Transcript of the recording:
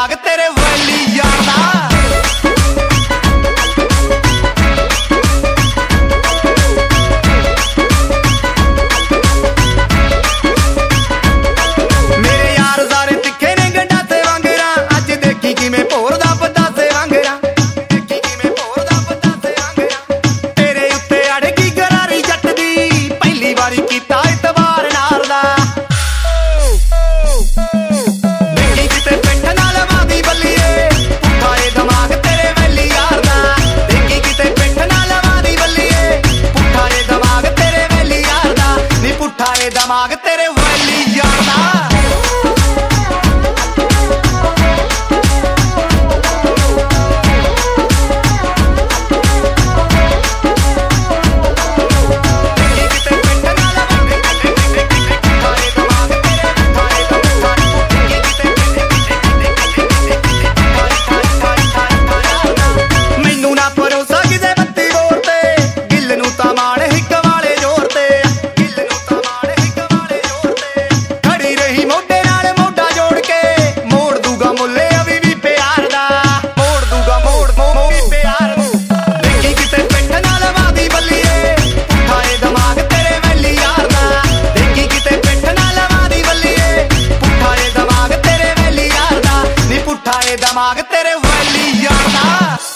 ਦਿਮਾਗ ਤੇਰੇ ਵੈਲੀ ਯਾਰ ਦਾ। ਦਿਮਾਗ ਤੇਰੇ ਵੈਲੀ ਯਾਰ ਦਾ। ਮੈਨੂੰ ਨਾ ਭਰੋਸਾ ਕਿਸੇ ਬੱਤੀ ਹੋਰ ਤੇ, ਗਿੱਲ ਨੂੰ ਤਾਂ ਮਾਣ ਹਿੱਕ ਵਾਲੇ ਜ਼ੋਰ ਤੇ, ਮੋਢੇ ਨਾਲ ਮੋਢਾ ਜੋੜ ਕੇ ਮੋੜ ਦੂਗਾ ਮੁੱਲੇ ਅਭੀ ਵੀ ਪਿਆਰ ਦਾ, ਮੋੜ ਦੂਗਾ ਮੋੜ ਪਿਆਰ ਨੂੰ। ਦੇਖੀ ਕਿਤੇ ਪਿੱਠ ਨਾਲ ਵਾਦੀ ਬੱਲੀਏ, ਪੁੱਠਾ ਏ ਦਿਮਾਗ ਤੇਰੇ ਵੈਲੀ ਯਾਰ ਦਾ। ਦੇਖੀ ਕਿਤੇ ਪਿੱਠ ਨਾਲ ਵਾਦੀ ਬੱਲੀਏ, ਪੁੱਠਾ ਏ ਦਿਮਾਗ ਤੇਰੇ ਵੈਲੀ ਯਾਰ ਦਾ। ਨੀ ਪੁੱਠਾ ਏ ਦਿਮਾਗ ਤੇਰੇ ਵੈਲੀ ਯਾਰ ਦਾ।